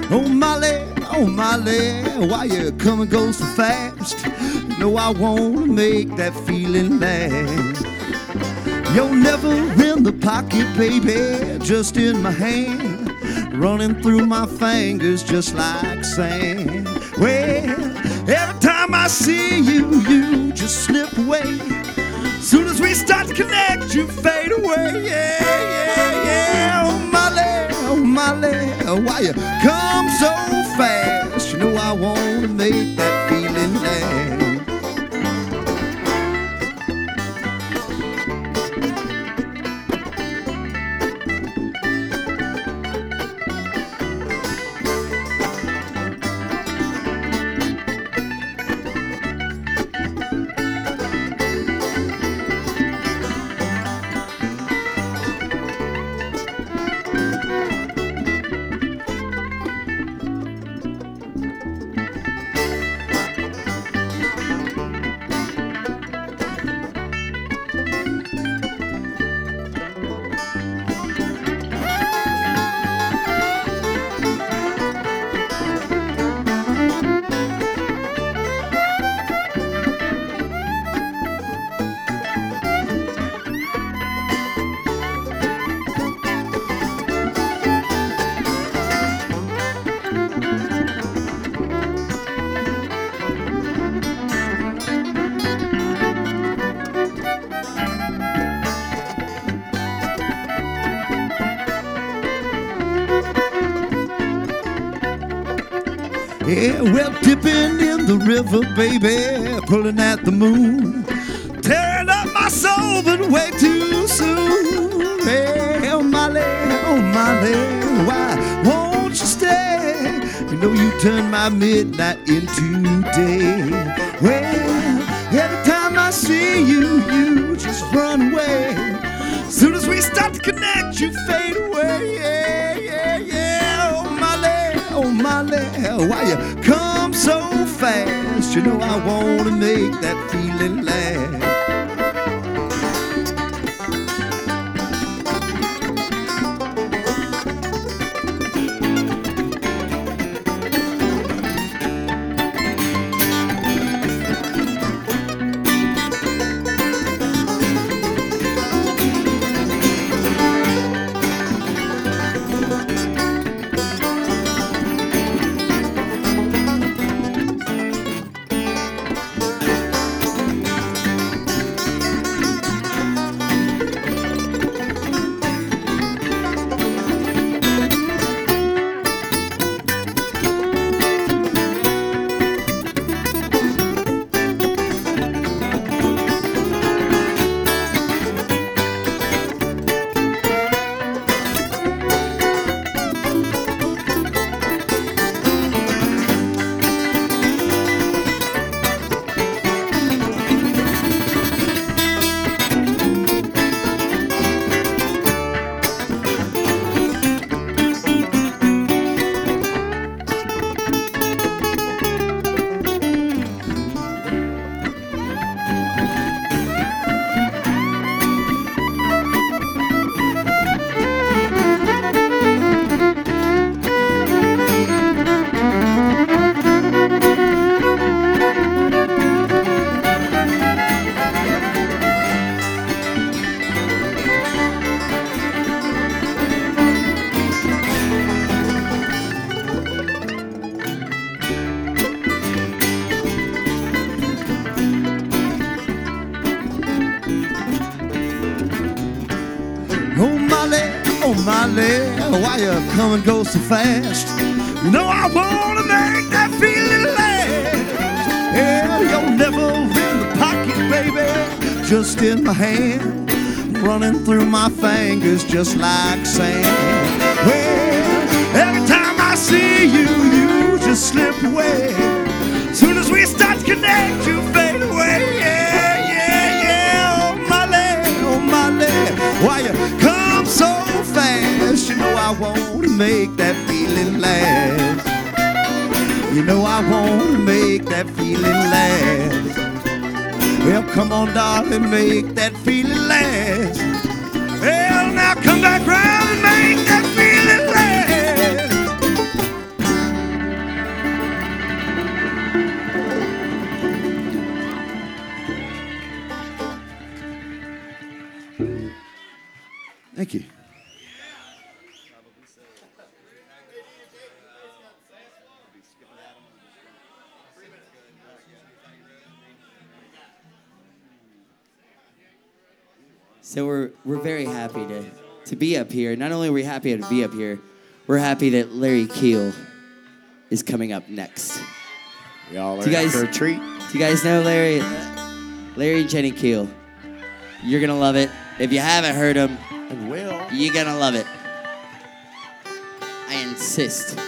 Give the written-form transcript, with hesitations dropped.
Oh Molly, why you come and go so fast? You know I wanna make that feeling last. You're never in the pocket, baby, just in my hand, running through my fingers just like sand. Well, every time I see you, you just slip away. Soon as we start to connect, you fade away. Yeah, yeah, yeah. Oh Molly, why you come so fast? You know I wanna make that feeling last. Yeah, well, dipping in the river, baby, pulling at the moon, tearing up my soul, but way too soon. Hey, oh Molly, why won't you stay? You know you turn my midnight into day. Well, every time I see you, you just run away. Soon as we start to connect, you fade away. Yeah, yeah, yeah. Oh Molly, why you come so fast? You know I wanna make that feeling last. Oh Molly, why you come and go so fast? You know I wanna make that feeling last. Yeah, you're never in the pocket, baby, just in my hand, running through my fingers just like sand. Well, every time I see you, you just slip away. Soon as we start to connect, you fade away. Yeah, yeah, yeah. Oh Molly, why you come so fast? You know I wanna make that feeling last. You know I wanna make that feeling last. Well, come on, darling, make that feeling last. Well, now come back round and make that feeling last. Thank you. So we're very happy to be up here. Not only are we happy to be up here, we're happy that Larry Keel is coming up next. Y'all are Do you guys- in for a treat. Do you guys know Larry? Larry and Jenny Keel. You're gonna love it. If you haven't heard him, And Will. you're gonna love it. I insist.